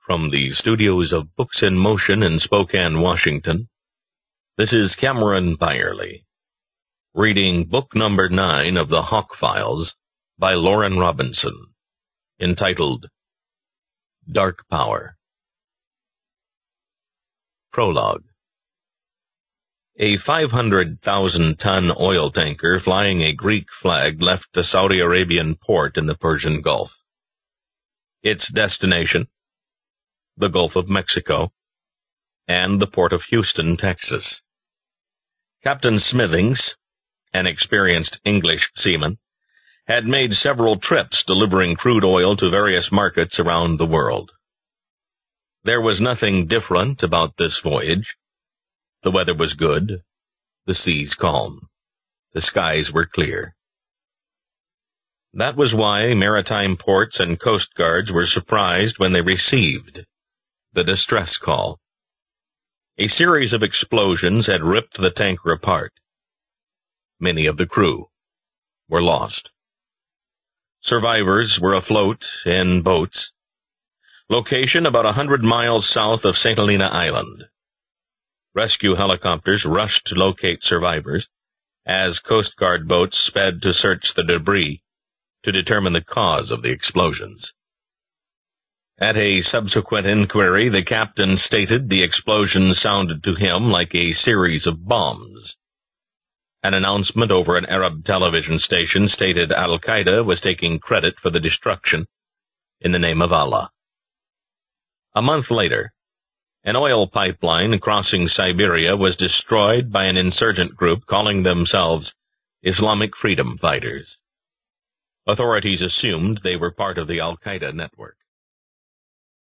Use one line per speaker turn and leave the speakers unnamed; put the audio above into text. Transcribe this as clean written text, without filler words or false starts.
From the studios of Books in Motion in Spokane, Washington, this is Cameron Byerly, reading book number 9 of the Hawk Files by Lauren Robinson, entitled Dark Power. Prologue. A 500,000-ton oil tanker flying a Greek flag left a Saudi Arabian port in the Persian Gulf. Its destination, the Gulf of Mexico, and the port of Houston, Texas. Captain Smithings, an experienced English seaman, had made several trips delivering crude oil to various markets around the world. There was nothing different about this voyage. The weather was good, the seas calm, the skies were clear. That was why maritime ports and coast guards were surprised when they received the distress call. A series of explosions had ripped the tanker apart. Many of the crew were lost. Survivors were afloat in boats. Location about 100 miles south of St. Helena Island. Rescue helicopters rushed to locate survivors as Coast Guard boats sped to search the debris to determine the cause of the explosions. At a subsequent inquiry, the captain stated the explosion sounded to him like a series of bombs. An announcement over an Arab television station stated Al-Qaeda was taking credit for the destruction in the name of Allah. A month later, an oil pipeline crossing Siberia was destroyed by an insurgent group calling themselves Islamic Freedom Fighters. Authorities assumed they were part of the Al-Qaeda network.